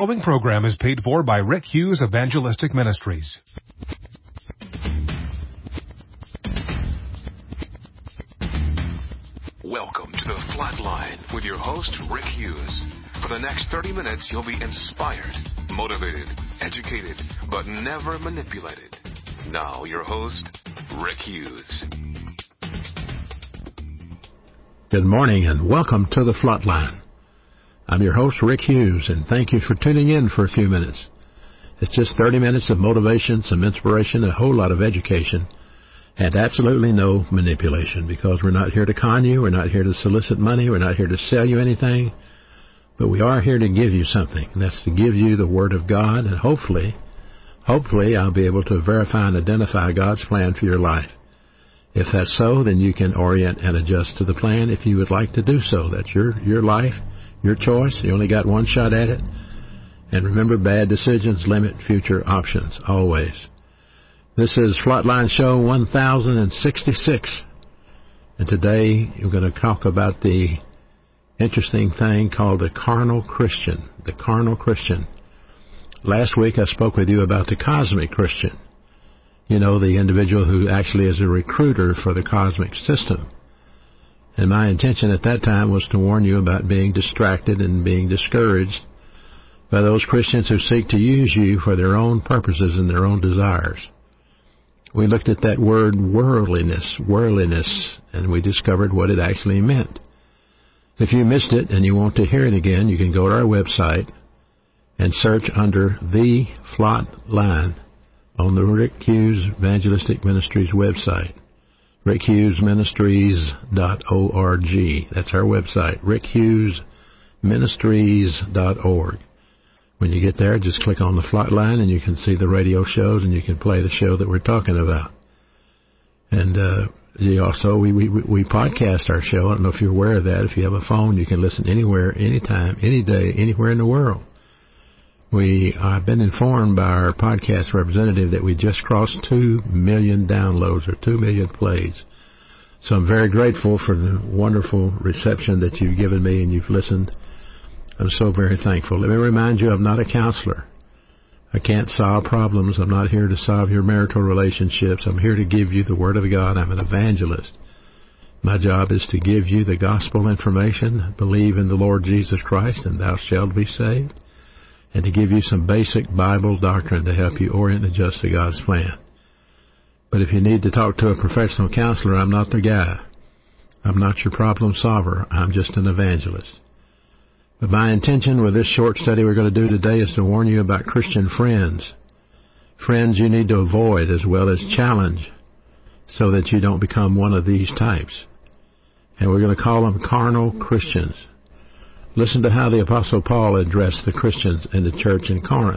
following program is paid for by Rick Hughes Evangelistic Ministries. Welcome to the Flatline with your host, Rick Hughes. For the next 30 minutes, you'll be inspired, motivated, educated, but never manipulated. Now, your host, Rick Hughes. Good morning and welcome to the Flatline. I'm your host, Rick Hughes, and thank you for tuning in for a few minutes. It's just 30 minutes of motivation, some inspiration, a whole lot of education, and absolutely no manipulation, because we're not here to con you, we're not here to solicit money, we're not here to sell you anything, but we are here to give you something, and that's to give you the Word of God, and hopefully I'll be able to verify and identify God's plan for your life. If that's so, then you can orient and adjust to the plan if you would like to do so. That's your life, your choice. You only got one shot at it. And remember, bad decisions limit future options, always. This is Flatline Show 1066. And today we're going to talk about the interesting thing called the carnal Christian. The carnal Christian. Last week I spoke with you about the cosmic Christian. You know, the individual who actually is a recruiter for the cosmic system. And my intention at that time was to warn you about being distracted and being discouraged by those Christians who seek to use you for their own purposes and their own desires. We looked at that word worldliness, and we discovered what it actually meant. If you missed it and you want to hear it again, you can go to our website and search under The Flatline on the Rick Hughes Evangelistic Ministries website. RickHughesMinistries.org. That's our website, RickHughesMinistries.org. When you get there, just click on the Flatline and you can see the radio shows and you can play the show that we're talking about. And we podcast our show. I don't know if you're aware of that. If you have a phone, you can listen anywhere, anytime, any day, anywhere in the world. I've been informed by our podcast representative that we just crossed 2 million downloads or 2 million plays. So I'm very grateful for the wonderful reception that you've given me and you've listened. I'm so very thankful. Let me remind you, I'm not a counselor. I can't solve problems. I'm not here to solve your marital relationships. I'm here to give you the Word of God. I'm an evangelist. My job is to give you the gospel information. Believe in the Lord Jesus Christ and thou shalt be saved. And to give you some basic Bible doctrine to help you orient and adjust to God's plan. But if you need to talk to a professional counselor, I'm not the guy. I'm not your problem solver. I'm just an evangelist. But my intention with this short study we're going to do today is to warn you about Christian friends. Friends you need to avoid as well as challenge so that you don't become one of these types. And we're going to call them carnal Christians. Listen to how the Apostle Paul addressed the Christians in the church in Corinth.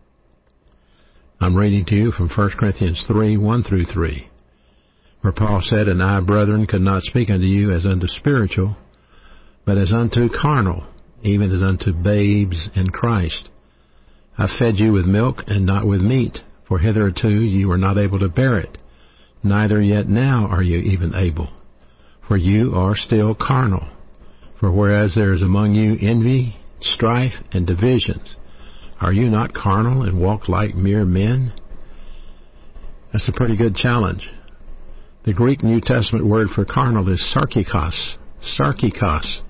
I'm reading to you from 1 Corinthians 3, 1 through 3, where Paul said, And I, brethren, could not speak unto you as unto spiritual, but as unto carnal, even as unto babes in Christ. I fed you with milk and not with meat, for hitherto ye were not able to bear it, neither yet now are you even able, for you are still carnal. For whereas there is among you envy, strife, and divisions, are you not carnal and walk like mere men? That's a pretty good challenge. The Greek New Testament word for carnal is sarkikos. Sarkikos.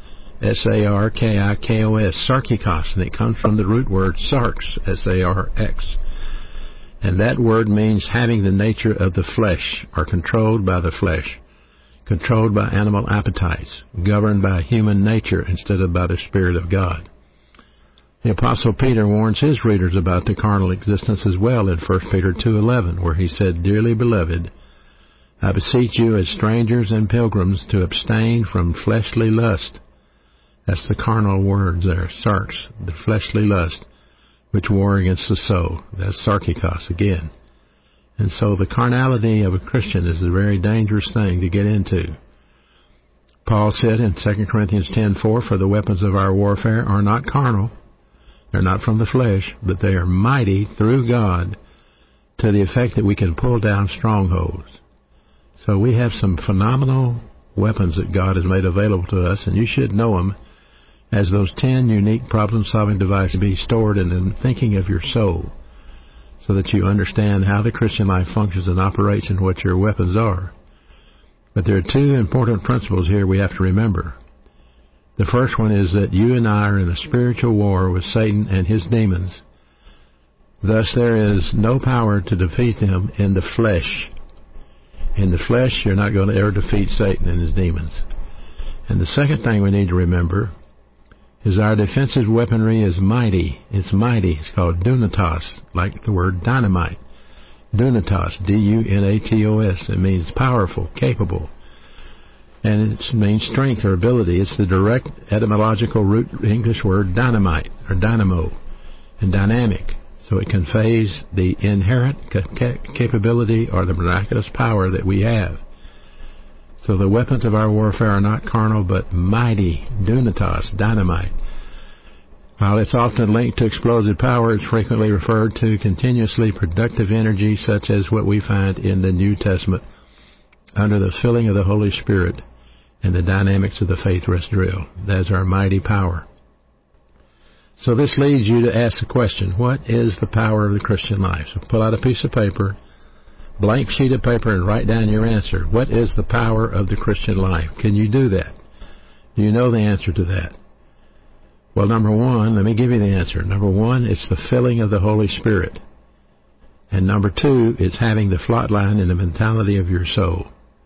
S-A-R-K-I-K-O-S. Sarkikos. And it comes from the root word sarx. S-A-R-X. And that word means having the nature of the flesh, or controlled by the flesh. Controlled by animal appetites, governed by human nature instead of by the Spirit of God. The Apostle Peter warns his readers about the carnal existence as well in 1 Peter 2:11, where he said, Dearly beloved, I beseech you as strangers and pilgrims to abstain from fleshly lust. That's the carnal words there, sarx, the fleshly lust, which war against the soul. That's sarkikos again. And so the carnality of a Christian is a very dangerous thing to get into. Paul said in 2 Corinthians 10:4, For the weapons of our warfare are not carnal. They're not from the flesh, but they are mighty through God to the effect that we can pull down strongholds. So we have some phenomenal weapons that God has made available to us, and you should know them. as those 10 unique problem-solving devices be stored in the thinking of your soul, so that you understand how the Christian life functions and operates and what your weapons are. But there are two important principles here we have to remember. The first one is that you and I are in a spiritual war with Satan and his demons. Thus, there is no power to defeat them in the flesh. In the flesh, you're not going to ever defeat Satan and his demons. And the second thing we need to remember is our defensive weaponry is mighty. It's mighty. It's called dunatos, like the word dynamite. Dunatos, D-U-N-A-T-O-S. It means powerful, capable. And it means strength or ability. It's the direct etymological root English word dynamite or dynamo and dynamic. So it conveys the inherent capability or the miraculous power that we have. So the weapons of our warfare are not carnal, but mighty, dunatos, dynamite. While it's often linked to explosive power, it's frequently referred to continuously productive energy, such as what we find in the New Testament under the filling of the Holy Spirit and the dynamics of the faith rest drill. That's our mighty power. So this leads you to ask the question, what is the power of the Christian life? So pull out a piece of paper, blank sheet of paper, and write down your answer. What is the power of the Christian life? Can you do that? Do you know the answer to that? Well, number one, let me give you the answer. Number one, it's the filling of the Holy Spirit. And number two, it's having the flat line in the mentality of your soul.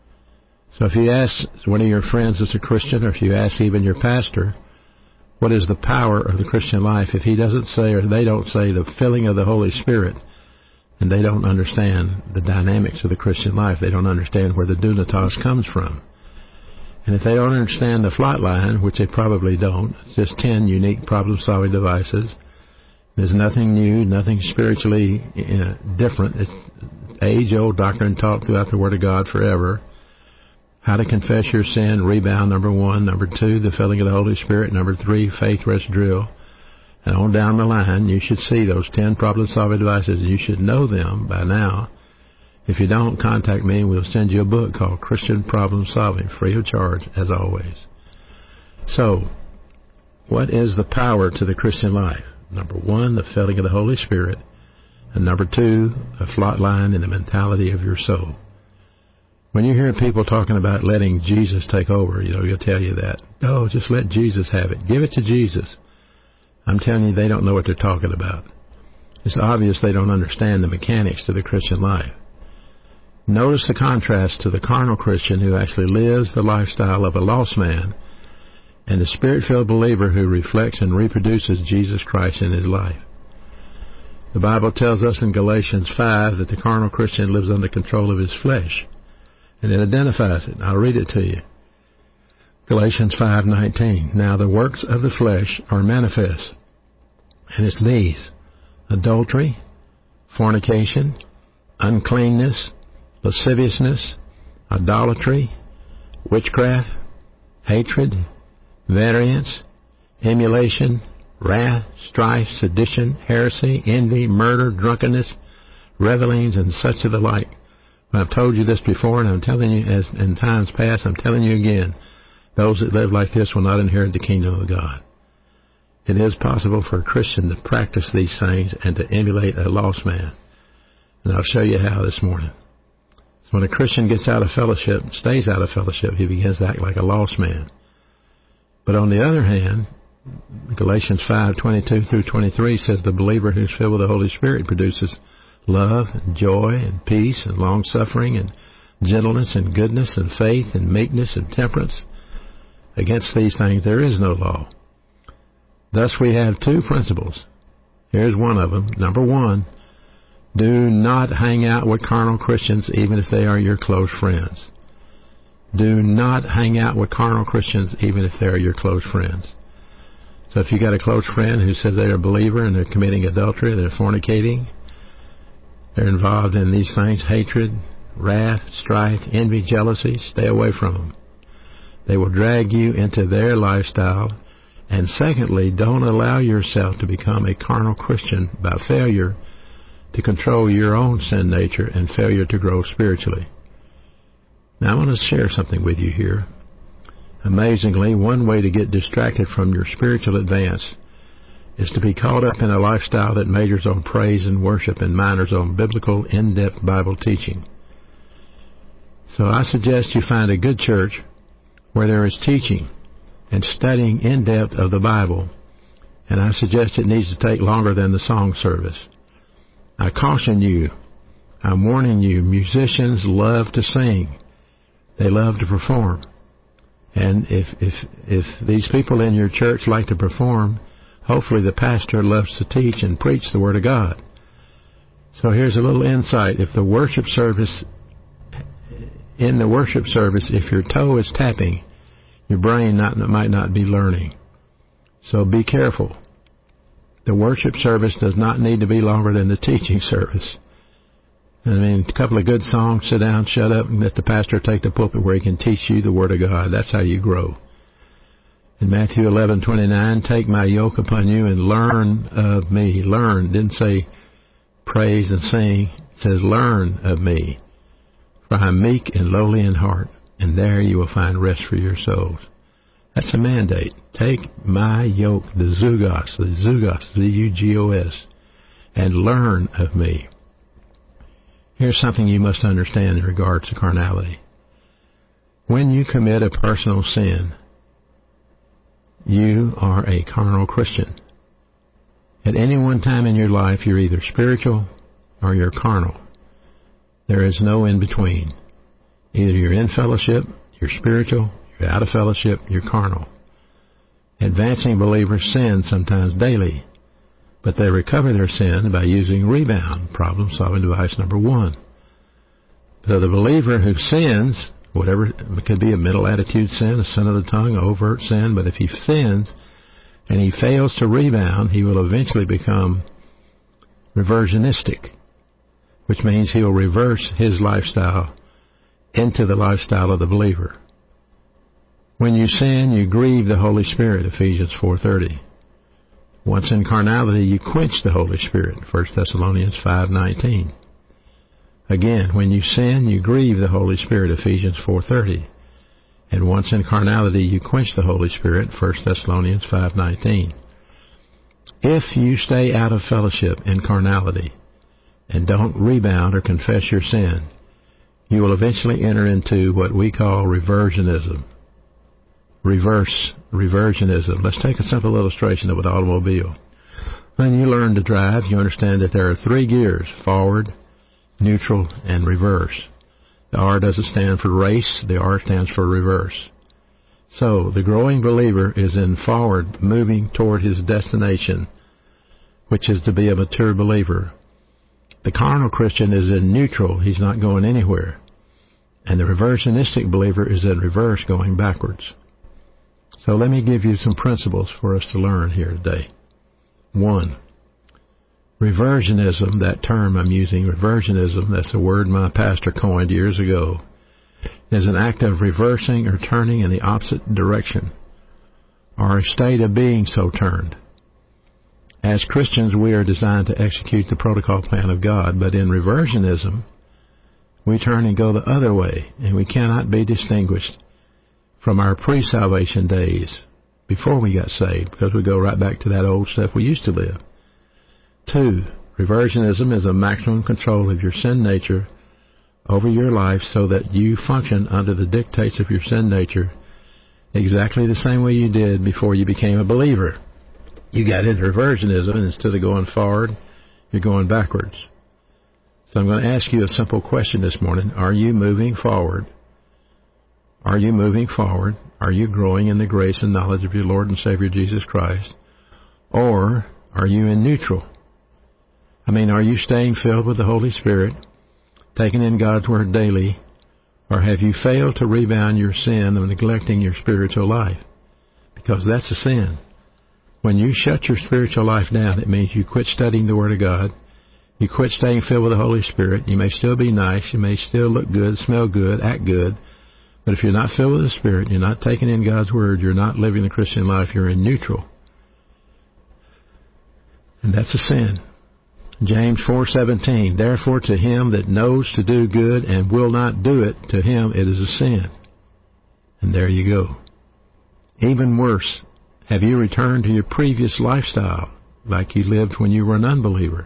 So if you ask one of your friends that's a Christian, or if you ask even your pastor, what is the power of the Christian life? If he doesn't say, or they don't say, the filling of the Holy Spirit, and they don't understand the dynamics of the Christian life, they don't understand where the dunatos comes from. And if they don't understand the flat line, which they probably don't, it's just 10 unique problem-solving devices. There's nothing new, nothing spiritually different. It's age-old doctrine taught throughout the Word of God forever. How to confess your sin, rebound, number one. Number two, the filling of the Holy Spirit. Number three, faith rest drill. And on down the line, you should see those 10 problem-solving devices. You should know them by now. If you don't, contact me and we'll send you a book called Christian Problem Solving, free of charge, as always. So, what is the power to the Christian life? Number one, the filling of the Holy Spirit. And number two, a flat line in the mentality of your soul. When you hear people talking about letting Jesus take over, he'll tell you that. No, just let Jesus have it. Give it to Jesus. I'm telling you, they don't know what they're talking about. It's obvious they don't understand the mechanics to the Christian life. Notice the contrast to the carnal Christian who actually lives the lifestyle of a lost man and the Spirit-filled believer who reflects and reproduces Jesus Christ in his life. The Bible tells us in Galatians 5 that the carnal Christian lives under control of his flesh. And it identifies it. I'll read it to you. Galatians 5:19. Now the works of the flesh are manifest, and it's these: adultery, fornication, uncleanness, lasciviousness, idolatry, witchcraft, hatred, variance, emulation, wrath, strife, sedition, heresy, envy, murder, drunkenness, revelings, and such of the like. I've told you this before, and I'm telling you, as in times past, I'm telling you again, those that live like this will not inherit the kingdom of God. It is possible for a Christian to practice these things and to emulate a lost man. And I'll show you how this morning. So when a Christian gets out of fellowship, stays out of fellowship, he begins to act like a lost man. But on the other hand, Galatians 5:22 through 23 says the believer who's filled with the Holy Spirit produces love and joy and peace and long-suffering and gentleness and goodness and faith and meekness and temperance. Against these things there is no law. Thus we have two principles. Here's one of them. Number one, do not hang out with carnal Christians even if they are your close friends. Do not hang out with carnal Christians even if they are your close friends. So if you got a close friend who says they're a believer and they're committing adultery, they're fornicating, they're involved in these things, hatred, wrath, strife, envy, jealousy, stay away from them. They will drag you into their lifestyle. And secondly, don't allow yourself to become a carnal Christian by failure to control your own sin nature and failure to grow spiritually. Now I want to share something with you here. Amazingly, one way to get distracted from your spiritual advance is to be caught up in a lifestyle that majors on praise and worship and minors on biblical, in-depth Bible teaching. So I suggest you find a good church where there is teaching and studying in-depth of the Bible, and I suggest it needs to take longer than the song service. I caution you, I'm warning you, musicians love to sing. They love to perform. And if these people in your church like to perform, hopefully the pastor loves to teach and preach the Word of God. So here's a little insight. In the worship service, if your toe is tapping, your brain might not be learning. So be careful. The worship service does not need to be longer than the teaching service. I mean, a couple of good songs, sit down, shut up, and let the pastor take the pulpit where he can teach you the Word of God. That's how you grow. In Matthew 11:29, take my yoke upon you and learn of me. Learn. Didn't say praise and sing. It says learn of me. For I am meek and lowly in heart, and there you will find rest for your souls. That's a mandate. Take my yoke, the Zugos, Z-U-G-O-S, and learn of me. Here's something you must understand in regards to carnality. When you commit a personal sin, you are a carnal Christian. At any one time in your life, you're either spiritual or you're carnal. There is no in between. Either you're in fellowship, you're spiritual, you're out of fellowship, you're carnal. Advancing believers sin sometimes daily, but they recover their sin by using rebound, problem-solving device number 1. So the believer who sins, whatever, it could be a mental attitude sin, a sin of the tongue, overt sin, but if he sins and he fails to rebound, he will eventually become reversionistic, which means he'll reverse his lifestyle into the lifestyle of the believer. When you sin, you grieve the Holy Spirit, Ephesians 4:30. Once in carnality, you quench the Holy Spirit, 1 Thessalonians 5:19. Again, when you sin, you grieve the Holy Spirit, Ephesians 4:30. And once in carnality, you quench the Holy Spirit, 1 Thessalonians 5:19. If you stay out of fellowship in carnality and don't rebound or confess your sin, you will eventually enter into what we call reversionism. Reversionism. Let's take a simple illustration of an automobile. When you learn to drive, you understand that there are 3 gears: forward, neutral, and reverse. The R doesn't stand for race, the R stands for reverse. So, the growing believer is in forward, moving toward his destination, which is to be a mature believer. The carnal Christian is in neutral, he's not going anywhere. And the reversionistic believer is in reverse, going backwards. So let me give you some principles for us to learn here today. 1. Reversionism, that term I'm using, reversionism, that's a word my pastor coined years ago, is an act of reversing or turning in the opposite direction, or a state of being so turned. As Christians, we are designed to execute the protocol plan of God, but in reversionism, we turn and go the other way, and we cannot be distinguished from our pre-salvation days, before we got saved, because we go right back to that old stuff we used to live. 2. Reversionism is a maximum control of your sin nature over your life so that you function under the dictates of your sin nature exactly the same way you did before you became a believer. You got into reversionism, and instead of going forward, you're going backwards. So I'm going to ask you a simple question this morning. Are you moving forward? Are you moving forward? Are you growing in the grace and knowledge of your Lord and Savior Jesus Christ? Or are you in neutral? I mean, are you staying filled with the Holy Spirit, taking in God's Word daily, or have you failed to rebound your sin of neglecting your spiritual life? Because that's a sin. When you shut your spiritual life down, it means you quit studying the Word of God, you quit staying filled with the Holy Spirit. You may still be nice, you may still look good, smell good, act good, but if you're not filled with the Spirit, you're not taking in God's Word, you're not living the Christian life, you're in neutral. And that's a sin. James 4:17, therefore to him that knows to do good and will not do it, to him it is a sin. And there you go. Even worse, have you returned to your previous lifestyle, like you lived when you were an unbeliever?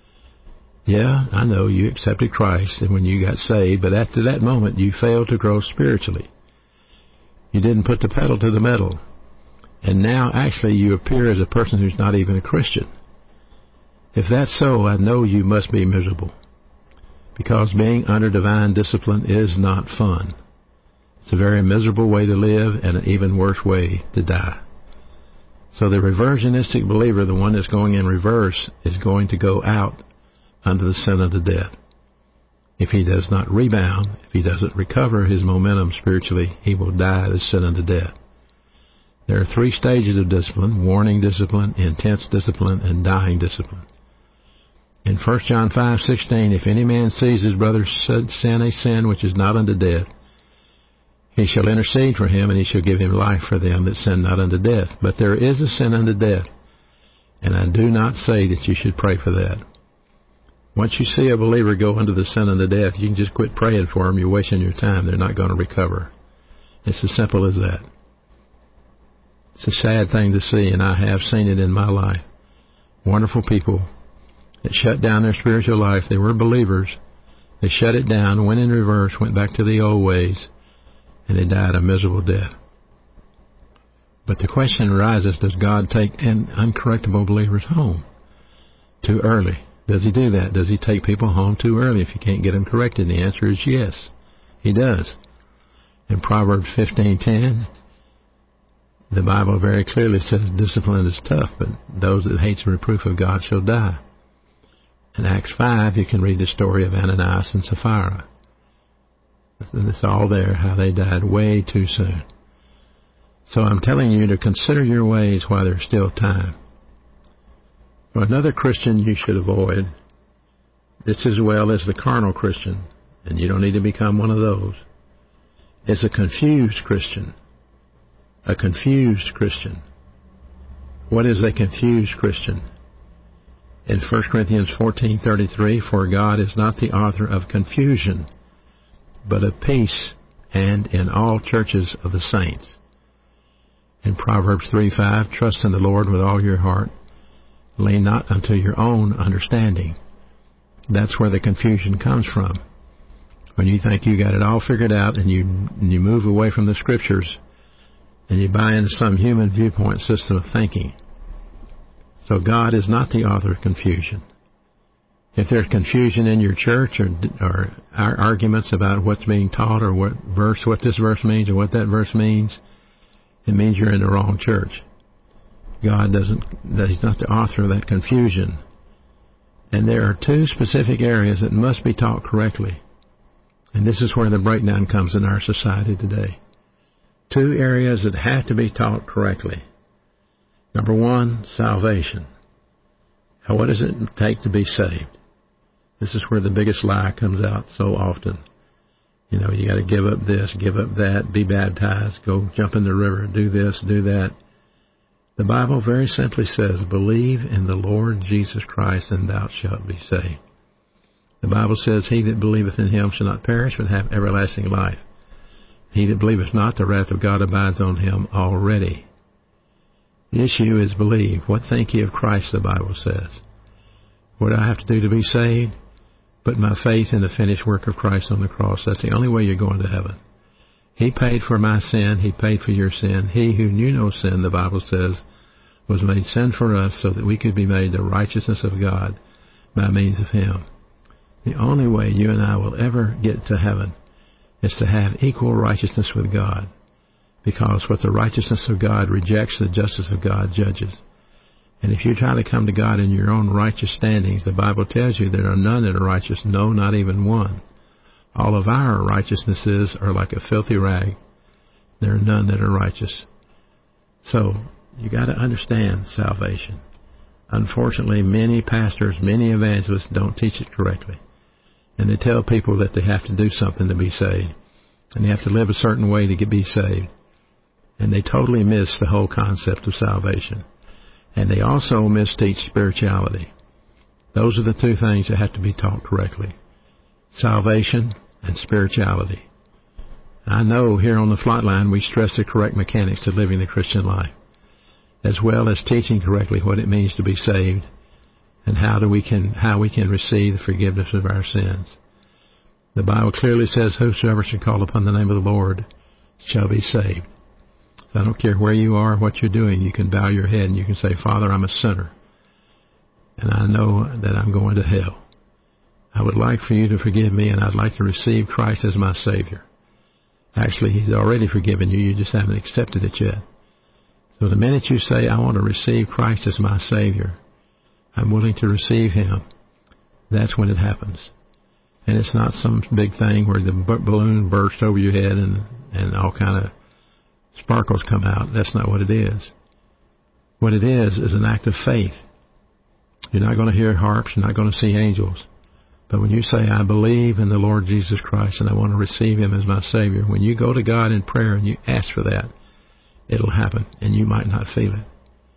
Yeah, I know you accepted Christ and when you got saved, but after that moment you failed to grow spiritually. You didn't put the pedal to the metal. And now actually you appear as a person who's not even a Christian. If that's so, I know you must be miserable. Because being under divine discipline is not fun. It's a very miserable way to live and an even worse way to die. So the reversionistic believer, the one that's going in reverse, is going to go out under the sin unto death. If he does not rebound, if he doesn't recover his momentum spiritually, he will die the sin unto death. There are 3 stages of discipline: warning discipline, intense discipline, and dying discipline. In 1 John 5:16, if any man sees his brother sin a sin which is not unto death, he shall intercede for him, and he shall give him life for them that sin not unto death. But there is a sin unto death, and I do not say that you should pray for that. Once you see a believer go under the sin unto death, you can just quit praying for them. You're wasting your time. They're not going to recover. It's as simple as that. It's a sad thing to see, and I have seen it in my life. Wonderful people that shut down their spiritual life. They were believers. They shut it down, went in reverse, went back to the old ways, and they died a miserable death. But the question arises, does God take uncorrectable believers home too early? Does he do that? Does he take people home too early if you can't get them corrected? And the answer is yes, he does. In Proverbs 15:10, the Bible very clearly says discipline is tough, but those that hate the reproof of God shall die. In Acts 5, you can read the story of Ananias and Sapphira. It's all there, how they died way too soon. So I'm telling you to consider your ways while there's still time. For another Christian you should avoid, this as well as the carnal Christian, and you don't need to become one of those, is a confused Christian. A confused Christian. What is a confused Christian? In 1 Corinthians 14:33, for God is not the author of confusion, but of peace, and in all churches of the saints. In Proverbs 3:5, trust in the Lord with all your heart. Lean not unto your own understanding. That's where the confusion comes from. When you think you got it all figured out and you move away from the Scriptures and you buy into some human viewpoint system of thinking. So God is not the author of confusion. If there's confusion in your church or arguments about what's being taught or what this verse means or what that verse means, it means you're in the wrong church. God he's not the author of that confusion. And there are 2 specific areas that must be taught correctly. And this is where the breakdown comes in our society today. 2 areas that have to be taught correctly. Number 1, salvation. What does it take to be saved? This is where the biggest lie comes out so often. You got to give up this, give up that, be baptized, go jump in the river, do this, do that. The Bible very simply says, believe in the Lord Jesus Christ and thou shalt be saved. The Bible says, he that believeth in him shall not perish but have everlasting life. He that believeth not, the wrath of God abides on him already. The issue is believe. What think ye of Christ, the Bible says. What do I have to do to be saved? Put my faith in the finished work of Christ on the cross. That's the only way you're going to heaven. He paid for my sin. He paid for your sin. He who knew no sin, the Bible says, was made sin for us so that we could be made the righteousness of God by means of him. The only way you and I will ever get to heaven is to have equal righteousness with God. Because what the righteousness of God rejects, the justice of God judges. And if you try to come to God in your own righteous standings, the Bible tells you there are none that are righteous, no, not even one. All of our righteousnesses are like a filthy rag. There are none that are righteous. So, you got to understand salvation. Unfortunately, many pastors, many evangelists don't teach it correctly. And they tell people that they have to do something to be saved. And they have to live a certain way to be saved. And they totally miss the whole concept of salvation. And they also misteach spirituality. Those are the 2 things that have to be taught correctly. Salvation and spirituality. I know here on the Flightline we stress the correct mechanics of living the Christian life, as well as teaching correctly what it means to be saved and how we can receive the forgiveness of our sins. The Bible clearly says, whosoever shall call upon the name of the Lord shall be saved. So I don't care where you are, what you're doing, you can bow your head and you can say, Father, I'm a sinner, and I know that I'm going to hell. I would like for you to forgive me, and I'd like to receive Christ as my Savior. Actually, He's already forgiven you. You just haven't accepted it yet. So the minute you say, I want to receive Christ as my Savior, I'm willing to receive Him, that's when it happens. And it's not some big thing where the balloon bursts over your head and all kind of sparkles come out. That's not what it is. What it is an act of faith. You're not going to hear harps. You're not going to see angels. But when you say, I believe in the Lord Jesus Christ and I want to receive Him as my Savior, when you go to God in prayer and you ask for that, it'll happen, and you might not feel it.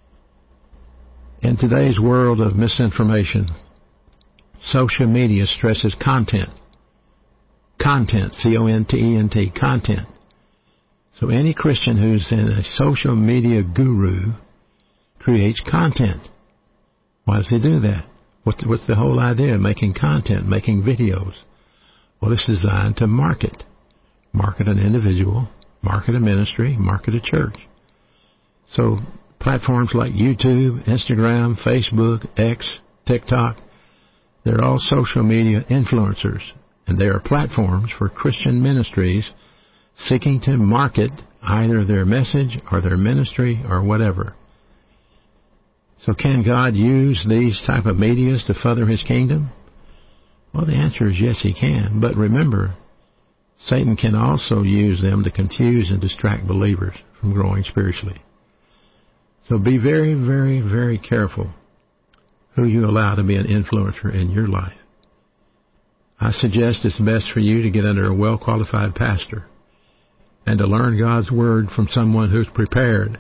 In today's world of misinformation, social media stresses content. Content, C-O-N-T-E-N-T, content. So any Christian who's in a social media guru creates content. Why does he do that? What's the whole idea of making content, making videos? Well, it's designed to market. Market an individual, market a ministry, market a church. So platforms like YouTube, Instagram, Facebook, X, TikTok, they're all social media influencers, and they are platforms for Christian ministries seeking to market either their message or their ministry or whatever. So can God use these type of medias to further His kingdom? Well, the answer is yes, He can. But remember, Satan can also use them to confuse and distract believers from growing spiritually. So be very, very, very careful who you allow to be an influencer in your life. I suggest it's best for you to get under a well-qualified pastor and to learn God's Word from someone who's prepared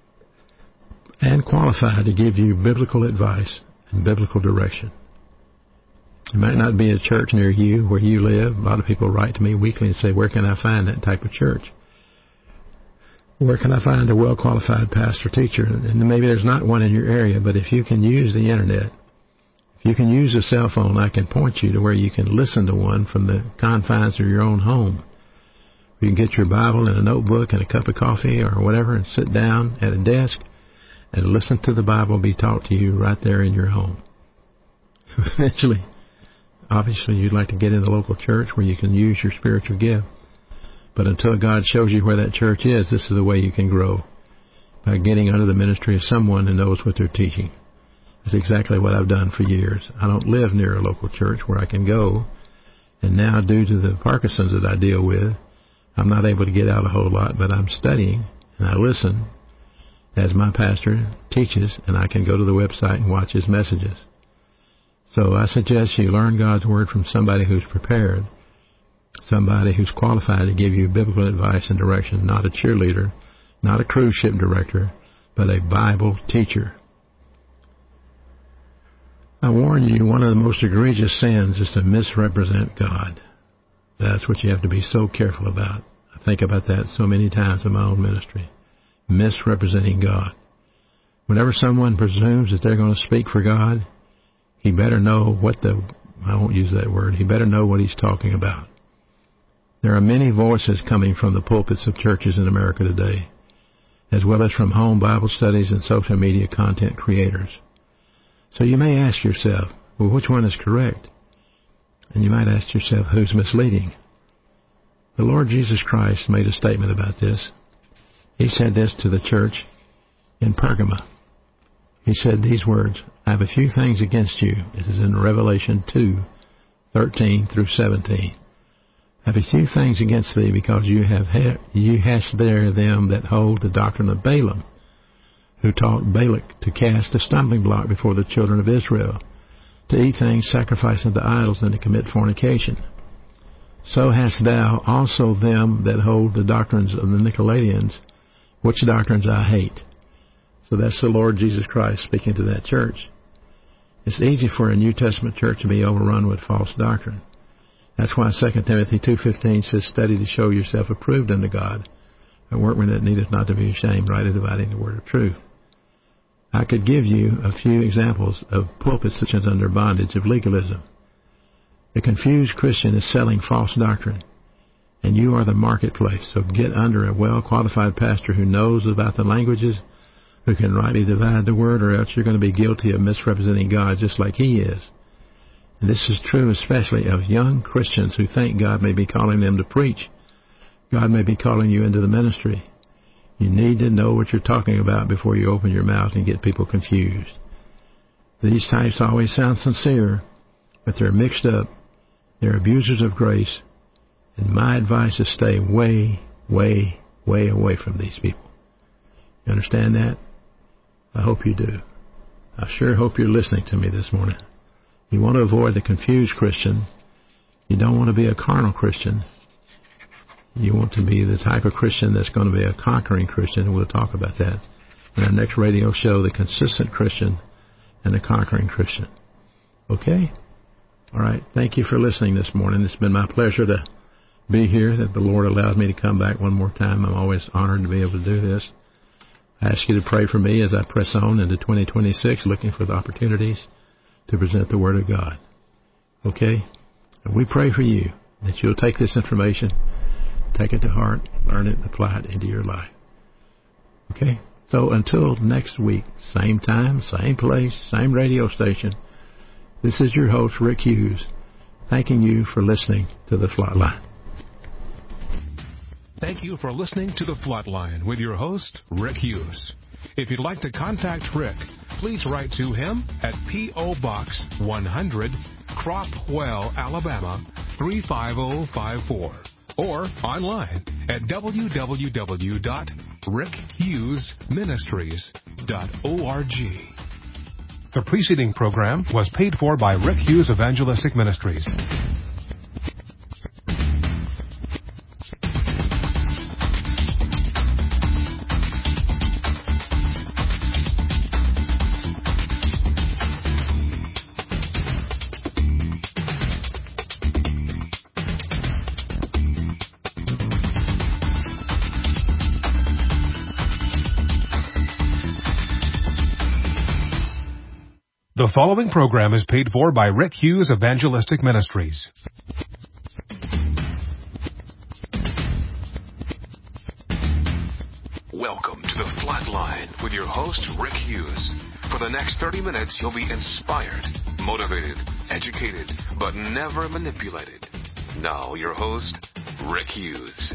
and qualified to give you biblical advice and biblical direction. It might not be a church near you where you live. A lot of people write to me weekly and say, where can I find that type of church? Where can I find a well-qualified pastor teacher? And maybe there's not one in your area, but if you can use the internet, if you can use a cell phone, I can point you to where you can listen to one from the confines of your own home. You can get your Bible and a notebook and a cup of coffee or whatever and sit down at a desk and listen to the Bible be taught to you right there in your home. Eventually, obviously, you'd like to get in a local church where you can use your spiritual gift. But until God shows you where that church is, this is the way you can grow, by getting under the ministry of someone who knows what they're teaching. That's exactly what I've done for years. I don't live near a local church where I can go, and now due to the Parkinson's that I deal with, I'm not able to get out a whole lot, but I'm studying, and I listen as my pastor teaches, and I can go to the website and watch his messages. So I suggest you learn God's Word from somebody who's prepared, somebody who's qualified to give you biblical advice and direction, not a cheerleader, not a cruise ship director, but a Bible teacher. I warn you, one of the most egregious sins is to misrepresent God. That's what you have to be so careful about. I think about that so many times in my own ministry. Misrepresenting God. Whenever someone presumes that they're going to speak for God, he better know I won't use that word, he better know what he's talking about. There are many voices coming from the pulpits of churches in America today, as well as from home Bible studies and social media content creators. So you may ask yourself, well, which one is correct? And you might ask yourself, who's misleading? The Lord Jesus Christ made a statement about this. He said this to the church in Pergamum. He said these words, I have a few things against you. It is in Revelation 2:13 through 17. I have a few things against thee, because you hast there them that hold the doctrine of Balaam, who taught Balak to cast a stumbling block before the children of Israel, to eat things sacrificed unto idols, and to commit fornication. So hast thou also them that hold the doctrines of the Nicolaitans, which doctrines I hate. So that's the Lord Jesus Christ speaking to that church. It's easy for a New Testament church to be overrun with false doctrine. That's why 2 Timothy 2:15 says, "Study to show yourself approved unto God, a workman that needeth not to be ashamed, rightly dividing the word of truth." I could give you a few examples of pulpits such as under bondage of legalism. The confused Christian is selling false doctrine, and you are the marketplace. So get under a well-qualified pastor who knows about the languages, who can rightly divide the word, or else you're going to be guilty of misrepresenting God just like he is. And this is true especially of young Christians who think God may be calling them to preach. God may be calling you into the ministry. You need to know what you're talking about before you open your mouth and get people confused. These types always sound sincere, but they're mixed up. They're abusers of grace. And my advice is stay way, way, way away from these people. You understand that? I hope you do. I sure hope you're listening to me this morning. You want to avoid the confused Christian. You don't want to be a carnal Christian. You want to be the type of Christian that's going to be a conquering Christian, and we'll talk about that in our next radio show, The Consistent Christian and the Conquering Christian. Okay? All right. Thank you for listening this morning. It's been my pleasure to be here, that the Lord allowed me to come back one more time. I'm always honored to be able to do this. I ask you to pray for me as I press on into 2026, looking for the opportunities to present the Word of God. Okay? And we pray for you that you'll take this information, take it to heart, learn it, and apply it into your life. Okay? So until next week, same time, same place, same radio station, this is your host, Rick Hughes, thanking you for listening to The Flatline. Thank you for listening to The Flatline with your host, Rick Hughes. If you'd like to contact Rick, please write to him at P.O. Box 100, Cropwell, Alabama 35054, or online at www.rickhughesministries.org. The preceding program was paid for by Rick Hughes Evangelistic Ministries. The following program is paid for by Rick Hughes Evangelistic Ministries. Welcome to The Flatline with your host, Rick Hughes. For the next 30 minutes, you'll be inspired, motivated, educated, but never manipulated. Now, your host, Rick Hughes.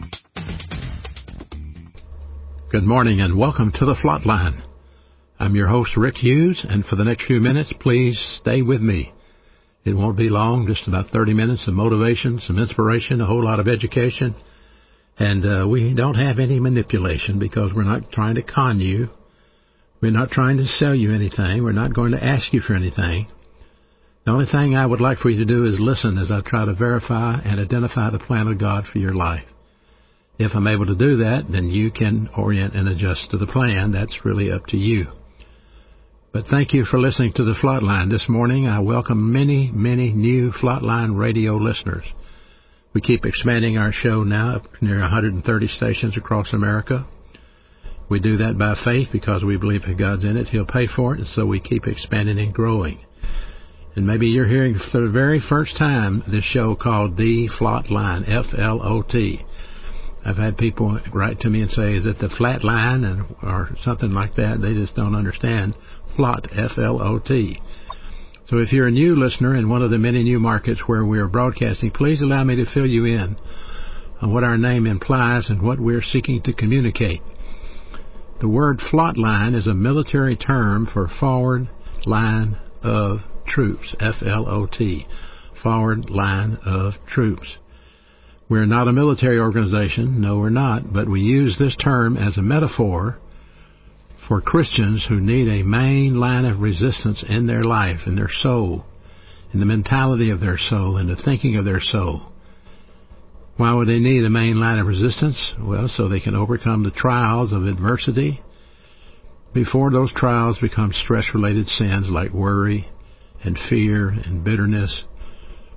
Good morning and welcome to The Flatline. I'm your host, Rick Hughes, and for the next few minutes, please stay with me. It won't be long, just about 30 minutes of motivation, some inspiration, a whole lot of education. And we don't have any manipulation because we're not trying to con you. We're not trying to sell you anything. We're not going to ask you for anything. The only thing I would like for you to do is listen as I try to verify and identify the plan of God for your life. If I'm able to do that, then you can orient and adjust to the plan. That's really up to you. But thank you for listening to The Flatline. This morning, I welcome many, many new Flatline radio listeners. We keep expanding our show now up near 130 stations across America. We do that by faith because we believe if God's in it, He'll pay for it, and so we keep expanding and growing. And maybe you're hearing for the very first time this show called The Flatline, F-L-O-T. I've had people write to me and say, is it the flat line or something like that? They just don't understand. Flot, F-L-O-T. So if you're a new listener in one of the many new markets where we are broadcasting, please allow me to fill you in on what our name implies and what we're seeking to communicate. The word flot line is a military term for forward line of troops, F-L-O-T, forward line of troops. We're not a military organization, no we're not, but we use this term as a metaphor for Christians who need a main line of resistance in their life, in their soul, in the mentality of their soul, in the thinking of their soul. Why would they need a main line of resistance? Well, so they can overcome the trials of adversity before those trials become stress-related sins like worry and fear and bitterness,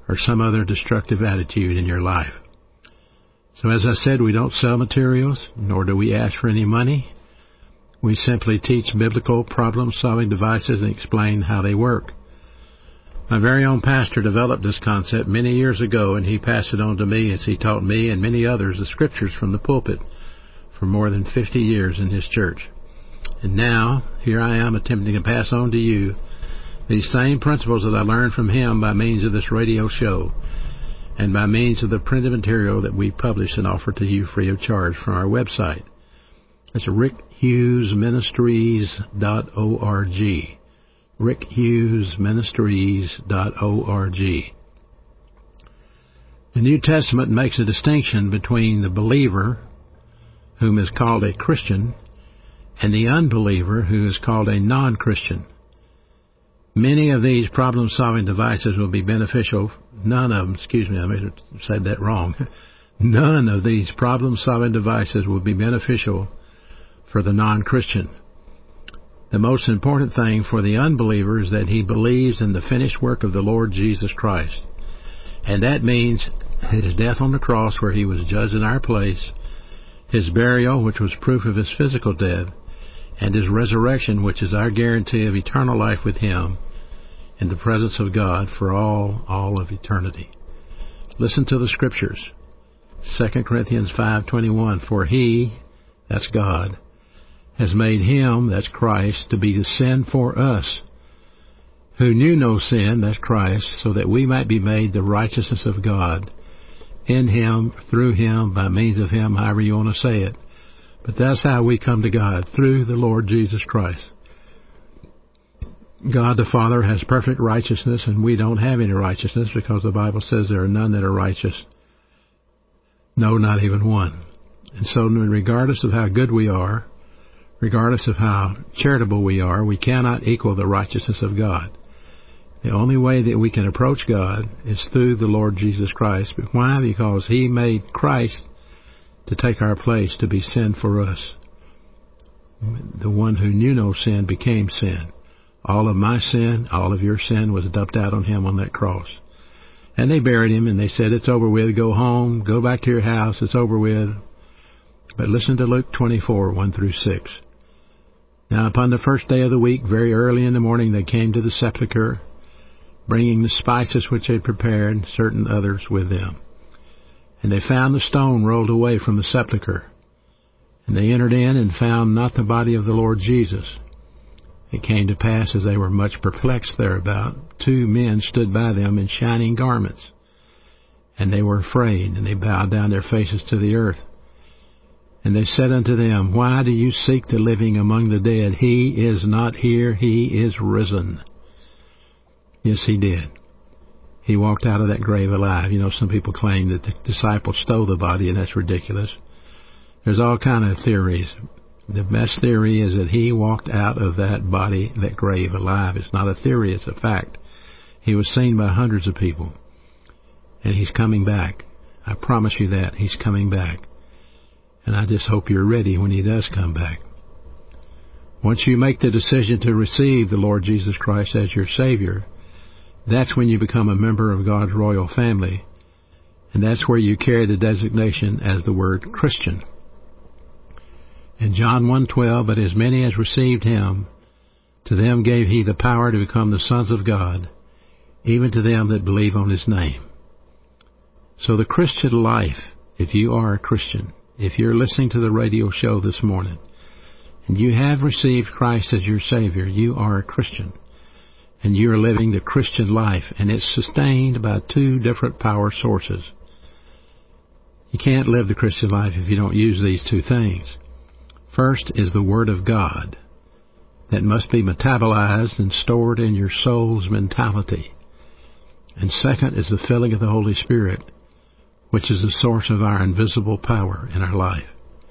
or some other destructive attitude in your life. So as I said, we don't sell materials, nor do we ask for any money. We simply teach biblical problem-solving devices and explain how they work. My very own pastor developed this concept many years ago, and he passed it on to me as he taught me and many others the scriptures from the pulpit for more than 50 years in his church. And now, here I am attempting to pass on to you these same principles that I learned from him by means of this radio show and by means of the printed material that we publish and offer to you free of charge from our website. It's rickhughesministries.org. rickhughesministries.org. The New Testament makes a distinction between the believer, whom is called a Christian, and the unbeliever, who is called a non-Christian. Many of these problem-solving devices will be beneficial. None of them, I may have said that wrong. None of these problem-solving devices will be beneficial for the non-Christian. The most important thing for the unbeliever is that he believes in the finished work of the Lord Jesus Christ. And that means his death on the cross, where he was judged in our place, his burial, which was proof of his physical death, and his resurrection, which is our guarantee of eternal life with him in the presence of God for all of eternity. Listen to the scriptures. 2 Corinthians 5:21, for he, that's God, has made him, that's Christ, to be the sin for us, who knew no sin, that's Christ, so that we might be made the righteousness of God in him, through him, by means of him, however you want to say it. But that's how we come to God, through the Lord Jesus Christ. God the Father has perfect righteousness, and we don't have any righteousness, because the Bible says there are none that are righteous. No, not even one. And so regardless of how good we are, regardless of how charitable we are, we cannot equal the righteousness of God. The only way that we can approach God is through the Lord Jesus Christ. But why? Because he made Christ to take our place, to be sin for us. The one who knew no sin became sin. All of my sin, all of your sin was dumped out on him on that cross. And they buried him, and they said, it's over with, go home, go back to your house, it's over with. But listen to Luke 24, 1 through 6. Now upon the first day of the week, very early in the morning, they came to the sepulchre, bringing the spices which they had prepared, certain others with them. And they found the stone rolled away from the sepulchre. And they entered in and found not the body of the Lord Jesus. It came to pass, as they were much perplexed thereabout, 2 men stood by them in shining garments. And they were afraid, and they bowed down their faces to the earth. And they said unto them, why do you seek the living among the dead? He is not here, he is risen. Yes, he did. He walked out of that grave alive. You know, some people claim that the disciples stole the body, and that's ridiculous. There's all kind of theories. The best theory is that he walked out of that body, that grave, alive. It's not a theory, it's a fact. He was seen by hundreds of people. And he's coming back. I promise you that. He's coming back. And I just hope you're ready when he does come back. Once you make the decision to receive the Lord Jesus Christ as your Savior, that's when you become a member of God's royal family. And that's where you carry the designation as the word Christian. In John 1:12, but as many as received him, to them gave he the power to become the sons of God, even to them that believe on his name. So the Christian life, if you are a Christian, if you're listening to the radio show this morning, and you have received Christ as your Savior, you are a Christian. And you're living the Christian life, and it's sustained by 2 different power sources. You can't live the Christian life if you don't use these 2 things. First is the Word of God that must be metabolized and stored in your soul's mentality. And second is the filling of the Holy Spirit, which is the source of our invisible power in our life.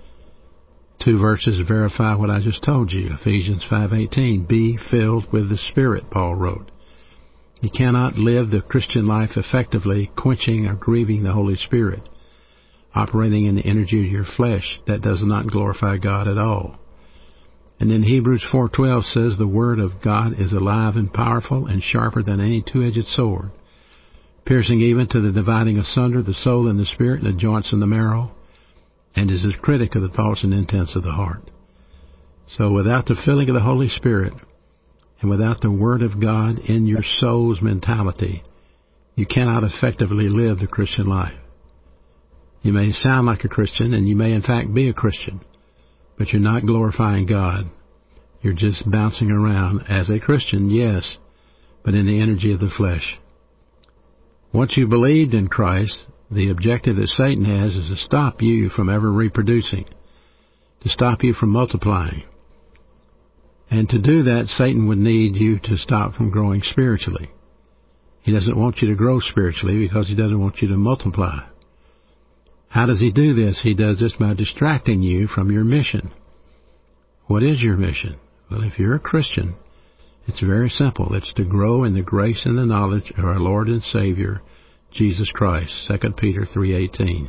2 verses verify what I just told you. Ephesians 5:18, be filled with the Spirit, Paul wrote. You cannot live the Christian life effectively quenching or grieving the Holy Spirit, operating in the energy of your flesh. That does not glorify God at all. And then Hebrews 4:12 says the Word of God is alive and powerful and sharper than any 2-edged sword, piercing even to the dividing asunder the soul and the spirit, and the joints and the marrow, and is a critic of the thoughts and intents of the heart. So without the filling of the Holy Spirit, and without the Word of God in your soul's mentality, you cannot effectively live the Christian life. You may sound like a Christian, and you may in fact be a Christian, but you're not glorifying God. You're just bouncing around as a Christian, yes, but in the energy of the flesh. Once you believed in Christ, the objective that Satan has is to stop you from ever reproducing, to stop you from multiplying. And to do that, Satan would need you to stop from growing spiritually. He doesn't want you to grow spiritually because he doesn't want you to multiply. How does he do this? He does this by distracting you from your mission. What is your mission? Well, if you're a Christian, it's very simple. It's to grow in the grace and the knowledge of our Lord and Savior, Jesus Christ, 2 Peter 3:18.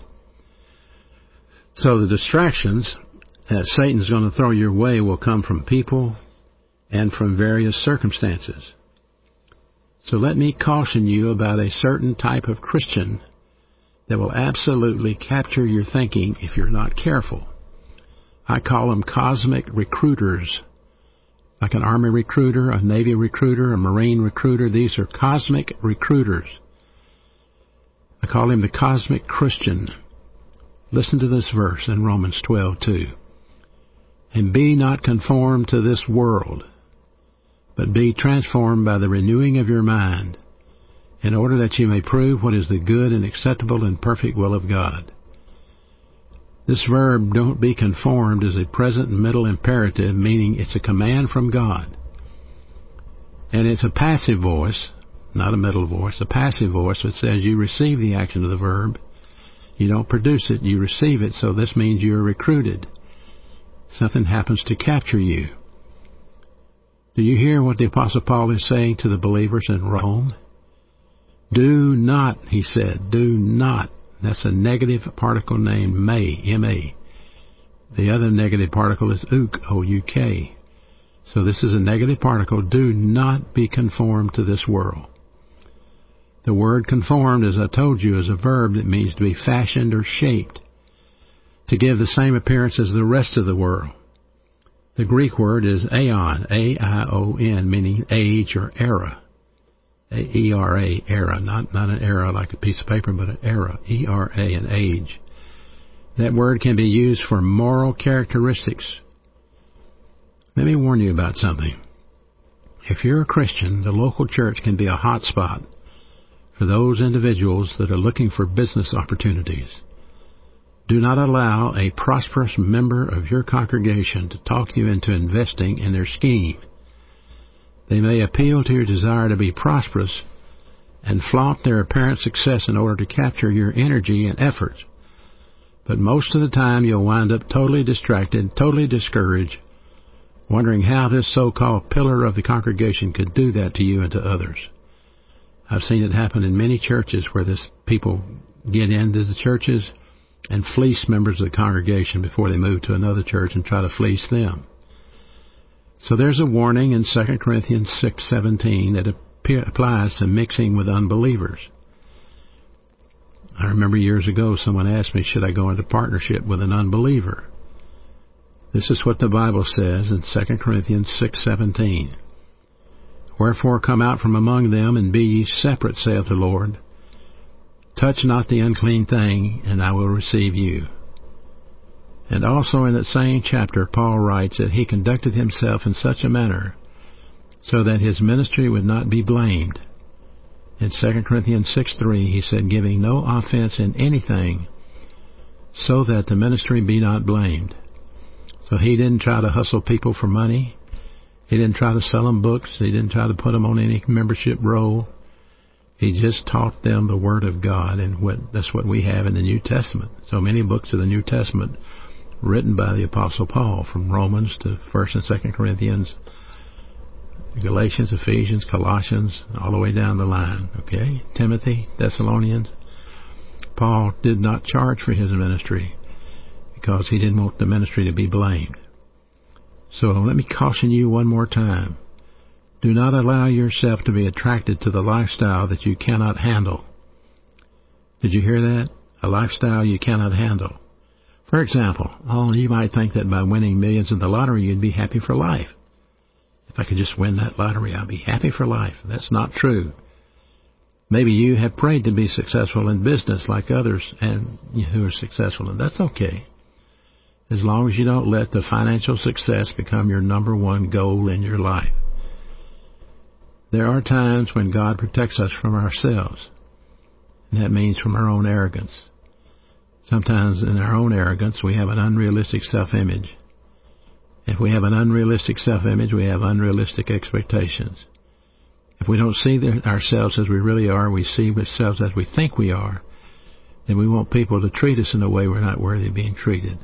So the distractions that Satan's going to throw your way will come from people and from various circumstances. So let me caution you about a certain type of Christian that will absolutely capture your thinking if you're not careful. I call them cosmic recruiters. Like an Army recruiter, a Navy recruiter, a Marine recruiter. These are cosmic recruiters. I call him the cosmic Christian. Listen to this verse in Romans 12:2. And be not conformed to this world, but be transformed by the renewing of your mind, in order that you may prove what is the good and acceptable and perfect will of God. This verb, don't be conformed, is a present and middle imperative, meaning it's a command from God. And it's a passive voice, not a middle voice, a passive voice that says you receive the action of the verb. You don't produce it, you receive it, so this means you're recruited. Something happens to capture you. Do you hear what the Apostle Paul is saying to the believers in Rome? Do not, he said, do not. That's a negative particle named may, M-A. The other negative particle is uk, O-U-K. So this is a negative particle. Do not be conformed to this world. The word conformed, as I told you, is a verb that means to be fashioned or shaped, to give the same appearance as the rest of the world. The Greek word is aeon, A-I-O-N, meaning age or era. E-R-A, era, not an era like a piece of paper, but an era, E-R-A, an age. That word can be used for moral characteristics. Let me warn you about something. If you're a Christian, the local church can be a hot spot for those individuals that are looking for business opportunities. Do not allow a prosperous member of your congregation to talk you into investing in their scheme. They may appeal to your desire to be prosperous and flaunt their apparent success in order to capture your energy and efforts. But most of the time you'll wind up totally distracted, totally discouraged, wondering how this so-called pillar of the congregation could do that to you and to others. I've seen it happen in many churches where this people get into the churches and fleece members of the congregation before they move to another church and try to fleece them. So there's a warning in 2 Corinthians 6:17 that applies to mixing with unbelievers. I remember years ago someone asked me, should I go into partnership with an unbeliever? This is what the Bible says in 2 Corinthians 6:17. Wherefore come out from among them, and be ye separate, saith the Lord. Touch not the unclean thing, and I will receive you. And also in that same chapter, Paul writes that he conducted himself in such a manner so that his ministry would not be blamed. In 2 Corinthians 6:3, he said, giving no offense in anything, so that the ministry be not blamed. So he didn't try to hustle people for money. He didn't try to sell them books. He didn't try to put them on any membership roll. He just taught them the Word of God, and that's what we have in the New Testament. So many books of the New Testament written by the Apostle Paul, from Romans to 1 and 2 Corinthians, Galatians, Ephesians, Colossians, all the way down the line. Okay? Timothy, Thessalonians. Paul did not charge for his ministry because he didn't want the ministry to be blamed. So let me caution you one more time. Do not allow yourself to be attracted to the lifestyle that you cannot handle. Did you hear that? A lifestyle you cannot handle. For example, you might think that by winning millions in the lottery, you'd be happy for life. If I could just win that lottery, I'd be happy for life. That's not true. Maybe you have prayed to be successful in business like others and who are successful, and that's okay. As long as you don't let the financial success become your number one goal in your life. There are times when God protects us from ourselves, and that means from our own arrogance. Sometimes in our own arrogance, we have an unrealistic self-image. If we have an unrealistic self-image, we have unrealistic expectations. If we don't see ourselves as we really are, we see ourselves as we think we are, then we want people to treat us in a way we're not worthy of being treated.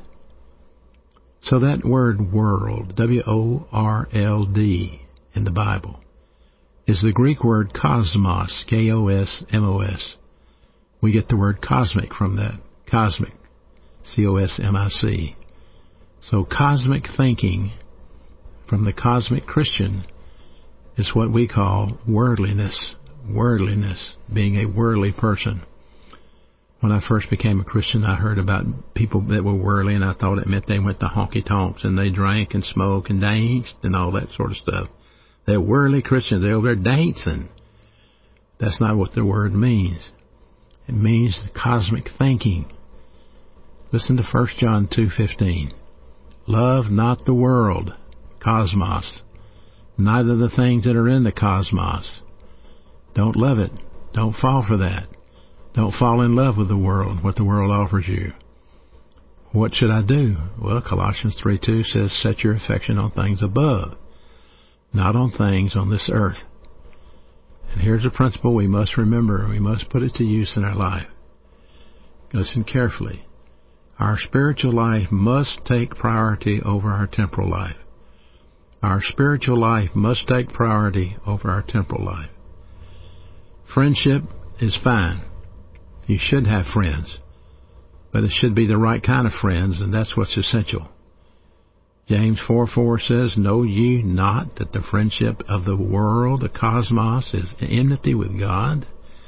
So that word world, W-O-R-L-D, in the Bible, is the Greek word cosmos, K-O-S-M-O-S. We get the word cosmic from that. Cosmic, C-O-S-M-I-C. So cosmic thinking from the cosmic Christian is what we call worldliness. Worldliness, being a worldly person. When I first became a Christian, I heard about people that were worldly, and I thought it meant they went to honky-tonks and they drank and smoked and danced and all that sort of stuff. They're worldly Christians. They're over there dancing. That's not what the word means. It means the cosmic thinking. Listen to 1 John 2:15. Love not the world, cosmos, neither the things that are in the cosmos. Don't love it. Don't fall for that. Don't fall in love with the world, what the world offers you. What should I do? Well, Colossians 3:2 says, set your affection on things above, not on things on this earth. And here's a principle we must remember. We must put it to use in our life. Listen carefully. Our spiritual life must take priority over our temporal life. Our spiritual life must take priority over our temporal life. Friendship is fine. You should have friends. But it should be the right kind of friends, and that's what's essential. James 4:4 says, know ye not that the friendship of the world, the cosmos, is enmity with God?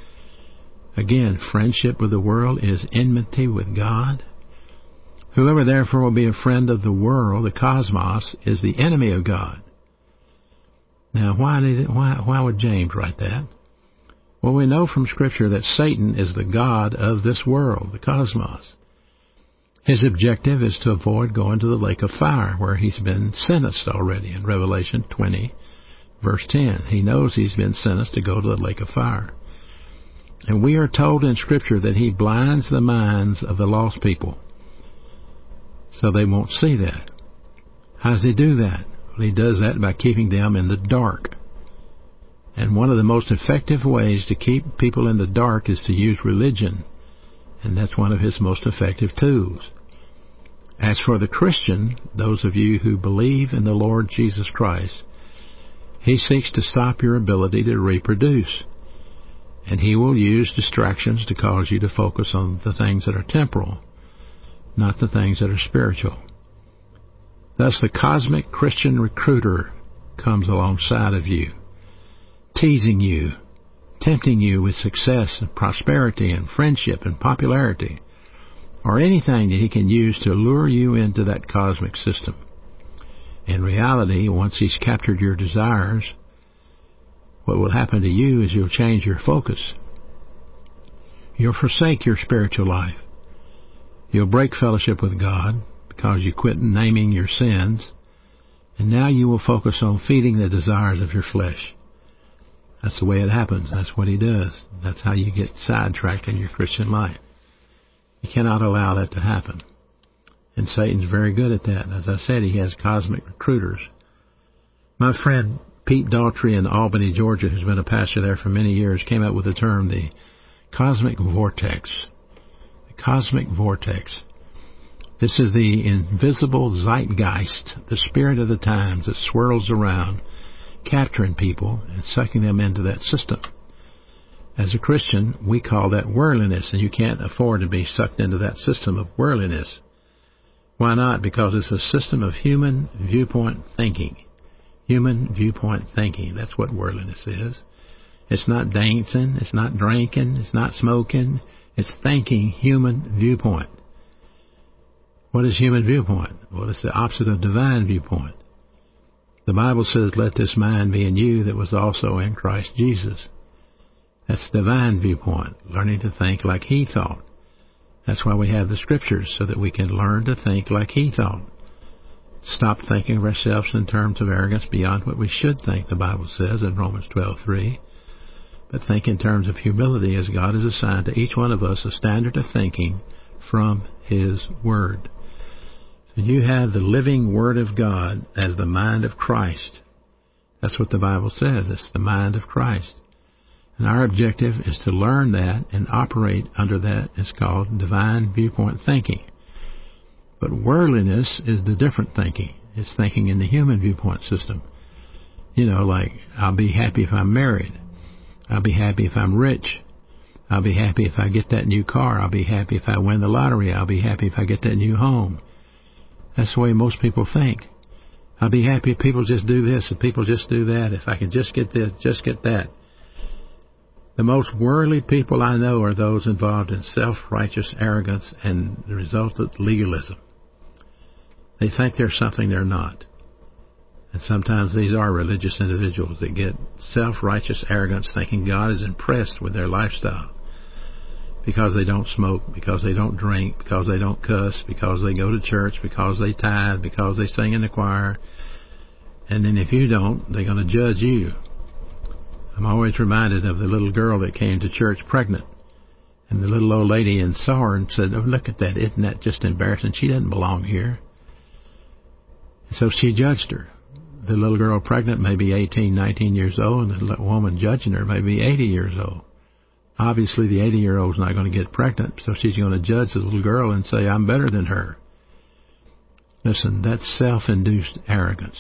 Again, friendship with the world is enmity with God. Whoever therefore will be a friend of the world, the cosmos, is the enemy of God. Now, why would James write that? Well, we know from Scripture that Satan is the god of this world, the cosmos. His objective is to avoid going to the lake of fire, where he's been sentenced already in Revelation 20, verse 10. He knows he's been sentenced to go to the lake of fire. And we are told in Scripture that he blinds the minds of the lost people, so they won't see that. How does he do that? Well, he does that by keeping them in the dark. And one of the most effective ways to keep people in the dark is to use religion. And that's one of his most effective tools. As for the Christian, those of you who believe in the Lord Jesus Christ, he seeks to stop your ability to reproduce. And he will use distractions to cause you to focus on the things that are temporal, not the things that are spiritual. Thus, the cosmic Christian recruiter comes alongside of you, teasing you, tempting you with success and prosperity and friendship and popularity, or anything that he can use to lure you into that cosmic system. In reality, once he's captured your desires, what will happen to you is you'll change your focus. You'll forsake your spiritual life. You'll break fellowship with God because you quit naming your sins, and now you will focus on feeding the desires of your flesh. That's the way it happens. That's what he does. That's how you get sidetracked in your Christian life. You cannot allow that to happen. And Satan's very good at that. As I said, he has cosmic recruiters. My friend Pete Daughtry in Albany, Georgia, who's been a pastor there for many years, came up with the term the cosmic vortex. The cosmic vortex. This is the invisible zeitgeist, the spirit of the times that swirls around, capturing people and sucking them into that system. As a Christian, we call that worldliness, and you can't afford to be sucked into that system of worldliness. Why not? Because it's a system of human viewpoint thinking. Human viewpoint thinking. That's what worldliness is. It's not dancing. It's not drinking. It's not smoking. It's thinking human viewpoint. What is human viewpoint? Well, it's the opposite of divine viewpoint. The Bible says, let this mind be in you that was also in Christ Jesus. That's divine viewpoint, learning to think like he thought. That's why we have the Scriptures, so that we can learn to think like he thought. Stop thinking of ourselves in terms of arrogance beyond what we should think, the Bible says in Romans 12:3. But think in terms of humility, as God has assigned to each one of us a standard of thinking from his Word. So you have the living Word of God as the mind of Christ. That's what the Bible says. It's the mind of Christ. And our objective is to learn that and operate under that. It's called divine viewpoint thinking. But worldliness is the different thinking. It's thinking in the human viewpoint system. Like, I'll be happy if I'm married. I'll be happy if I'm rich. I'll be happy if I get that new car. I'll be happy if I win the lottery. I'll be happy if I get that new home. That's the way most people think. I'll be happy if people just do this, if people just do that, if I can just get this, just get that. The most worldly people I know are those involved in self-righteous arrogance and the resultant legalism. They think they're something they're not. And sometimes these are religious individuals that get self-righteous arrogance, thinking God is impressed with their lifestyle because they don't smoke, because they don't drink, because they don't cuss, because they go to church, because they tithe, because they sing in the choir. And then if you don't, they're going to judge you. I'm always reminded of the little girl that came to church pregnant. And the little old lady saw her and said, "Oh, look at that. Isn't that just embarrassing? She doesn't belong here." So she judged her. The little girl pregnant may be 18, 19 years old, and the woman judging her may be 80 years old. Obviously, the 80-year-old's not going to get pregnant, so she's going to judge the little girl and say, "I'm better than her." Listen, that's self-induced arrogance.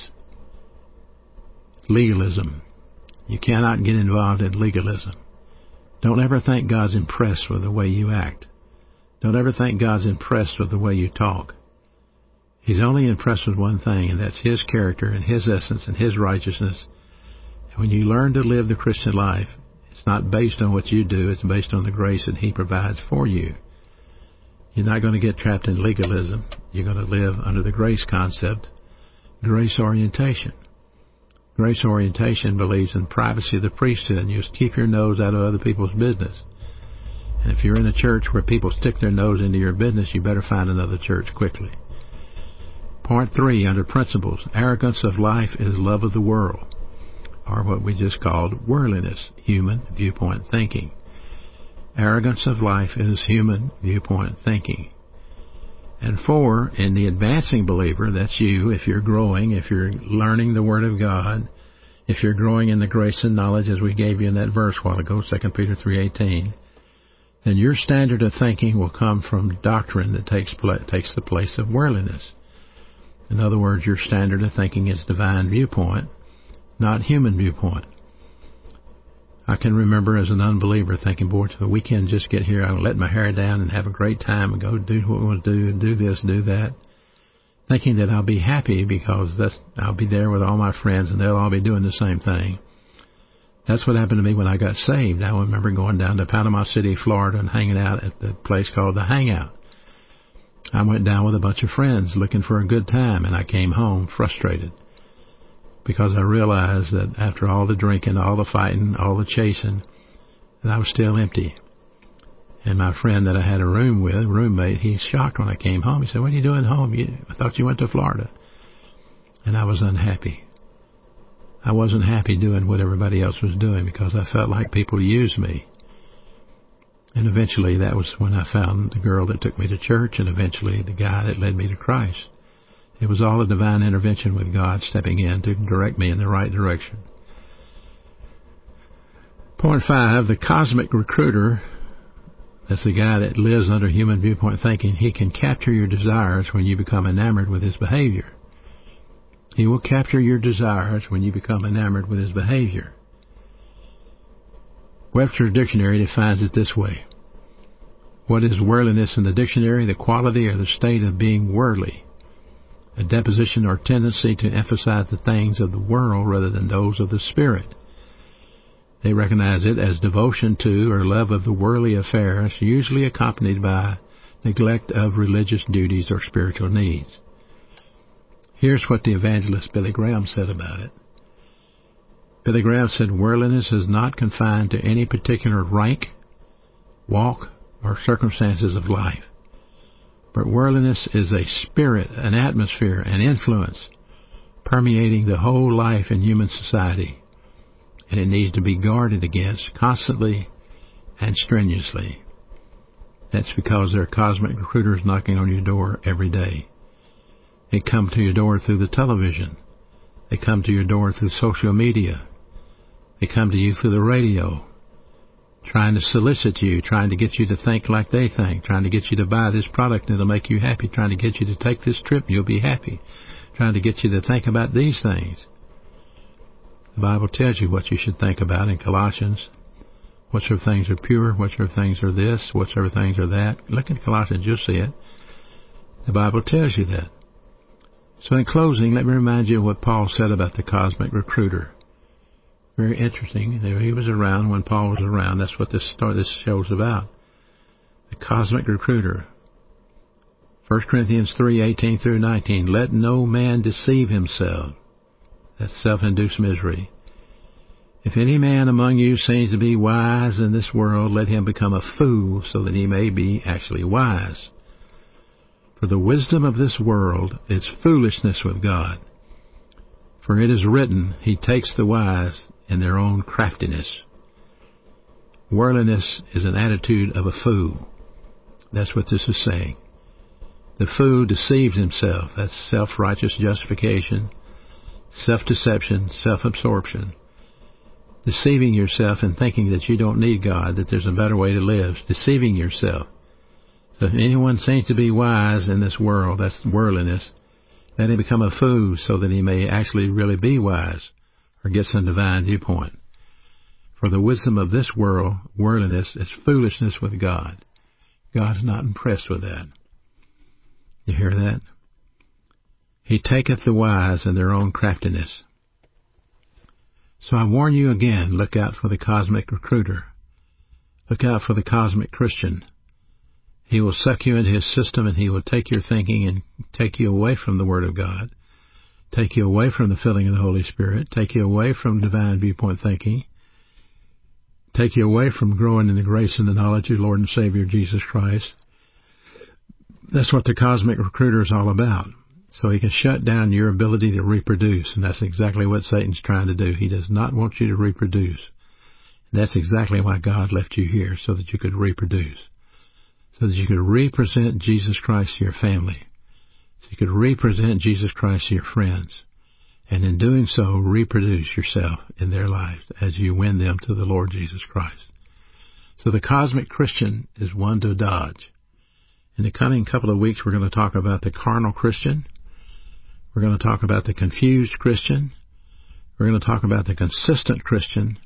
Legalism. You cannot get involved in legalism. Don't ever think God's impressed with the way you act. Don't ever think God's impressed with the way you talk. He's only impressed with one thing, and that's his character and his essence and his righteousness. And when you learn to live the Christian life, it's not based on what you do, it's based on the grace that he provides for you. You're not going to get trapped in legalism. You're going to live under the grace concept, grace orientation. Grace orientation believes in privacy of the priesthood, and you just keep your nose out of other people's business. And if you're in a church where people stick their nose into your business, you better find another church quickly. Point 3, under principles, arrogance of life is love of the world, or what we just called worldliness, human viewpoint thinking. Arrogance of life is human viewpoint thinking. And 4, in the advancing believer, that's you, if you're growing, if you're learning the Word of God, if you're growing in the grace and knowledge, as we gave you in that verse a while ago, 2 Peter 3:18, then your standard of thinking will come from doctrine that takes the place of worldliness. In other words, your standard of thinking is divine viewpoint, not human viewpoint. I can remember as an unbeliever thinking, boy, till the weekend just get here, I'll let my hair down and have a great time and go do what we want to do and do this, do that. Thinking that I'll be happy because I'll be there with all my friends and they'll all be doing the same thing. That's what happened to me when I got saved. I remember going down to Panama City, Florida, and hanging out at the place called The Hangout. I went down with a bunch of friends looking for a good time, and I came home frustrated because I realized that after all the drinking, all the fighting, all the chasing, that I was still empty. And my friend that I had a roommate, he's shocked when I came home. He said, "What are you doing home? I thought you went to Florida." And I was unhappy. I wasn't happy doing what everybody else was doing because I felt like people used me. And eventually that was when I found the girl that took me to church, and eventually the guy that led me to Christ. It was all a divine intervention with God stepping in to direct me in the right direction. Point 5, the cosmic recruiter, that's the guy that lives under human viewpoint thinking. He can capture your desires when you become enamored with his behavior. He will capture your desires when you become enamored with his behavior. Webster's Dictionary defines it this way. What is worldliness in the dictionary? The quality or the state of being worldly. A deposition or tendency to emphasize the things of the world rather than those of the spirit. They recognize it as devotion to or love of the worldly affairs, usually accompanied by neglect of religious duties or spiritual needs. Here's what the evangelist Billy Graham said about it. Billy Graham said, "Worldliness is not confined to any particular rank, walk, or circumstances of life. But worldliness is a spirit, an atmosphere, an influence permeating the whole life in human society, and it needs to be guarded against constantly and strenuously. That's because there are cosmic recruiters knocking on your door every day. They come to your door through the television. They come to your door through social media. They come to you through the radio, trying to solicit you, trying to get you to think like they think, trying to get you to buy this product and it'll make you happy, trying to get you to take this trip and you'll be happy, trying to get you to think about these things." The Bible tells you what you should think about in Colossians. Whatsoever things are pure, whatsoever things are this, whatsoever things are that. Look at Colossians, you'll see it. The Bible tells you that. So in closing, let me remind you of what Paul said about the cosmic recruiter. Very interesting. He was around when Paul was around. That's what this show's about. The cosmic recruiter. 1 Corinthians 3:18 through 19. "Let no man deceive himself." That's self-induced misery. "If any man among you seems to be wise in this world, let him become a fool so that he may be actually wise. For the wisdom of this world is foolishness with God. For it is written, He takes the wise in their own craftiness." Worldliness is an attitude of a fool. That's what this is saying. The fool deceives himself. That's self-righteous justification, self-deception, self-absorption. Deceiving yourself and thinking that you don't need God, that there's a better way to live. Deceiving yourself. So if anyone seems to be wise in this world, that's worldliness, let him become a fool so that he may actually really be wise or get some divine viewpoint. For the wisdom of this world, worldliness, is foolishness with God. God's not impressed with that. You hear that? "He taketh the wise in their own craftiness." So I warn you again, look out for the cosmic recruiter. Look out for the cosmic Christian. He will suck you into his system and he will take your thinking and take you away from the Word of God, take you away from the filling of the Holy Spirit, take you away from divine viewpoint thinking, take you away from growing in the grace and the knowledge of Lord and Savior Jesus Christ. That's what the cosmic recruiter is all about. So he can shut down your ability to reproduce, and that's exactly what Satan's trying to do. He does not want you to reproduce. And that's exactly why God left you here, so that you could reproduce, so that you could represent Jesus Christ to your family, so you could represent Jesus Christ to your friends, and in doing so, reproduce yourself in their lives as you win them to the Lord Jesus Christ. So the cosmic Christian is one to dodge. In the coming couple of weeks, we're going to talk about the carnal Christian. We're going to talk about the confused Christian. We're going to talk about the consistent Christian.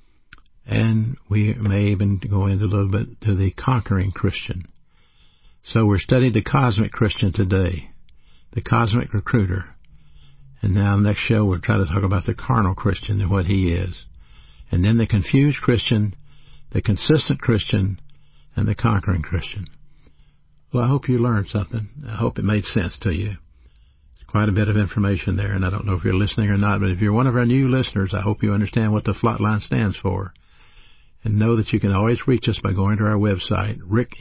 And we may even go into a little bit to the conquering Christian. So we're studying the cosmic Christian today, the cosmic recruiter. And now next show we'll try to talk about the carnal Christian and what he is. And then the confused Christian, the consistent Christian, and the conquering Christian. Well, I hope you learned something. I hope it made sense to you. There's quite a bit of information there, and I don't know if you're listening or not, but if you're one of our new listeners, I hope you understand what the Flatline stands for. And know that you can always reach us by going to our website,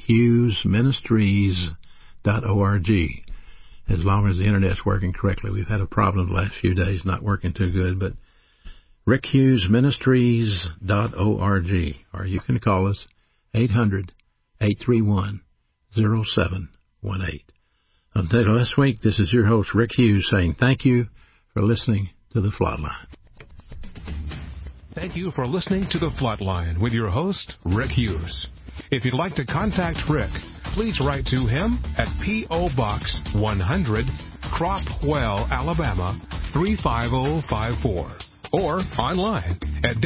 rickhughesministries.org, as long as the Internet's working correctly. We've had a problem the last few days, not working too good, but rickhughesministries.org, or you can call us 800-831-0718. Until next week, this is your host, Rick Hughes, saying thank you for listening to The Flatline. Thank you for listening to The Flatline with your host, Rick Hughes. If you'd like to contact Rick, please write to him at P.O. Box 100, Cropwell, Alabama 35054, or online at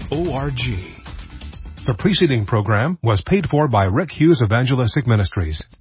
www.rickhughesministries.org. The preceding program was paid for by Rick Hughes Evangelistic Ministries.